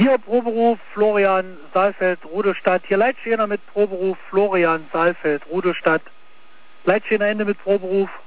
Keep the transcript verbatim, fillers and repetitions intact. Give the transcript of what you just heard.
Hier Proberuf Florian Saalfeld, Rudolstadt. Hier Leitsteiner mit Proberuf Florian Saalfeld, Rudolstadt. Leitsteiner Ende mit Proberuf.